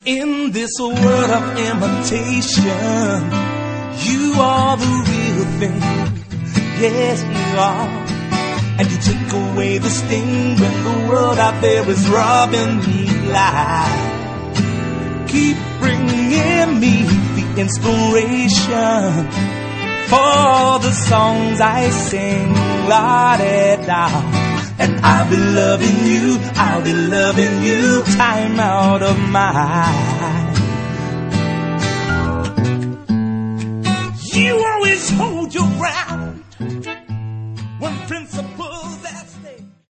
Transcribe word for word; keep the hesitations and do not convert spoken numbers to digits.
In this world of imitation, you are the real thing. Yes, you are. And you take away the sting when the world out there is robbing me blind. Keep bringing me the inspiration for the songs I sing, la-da-da. And I'll be loving you, I'll be loving you time out of mind. You always hold your ground when principle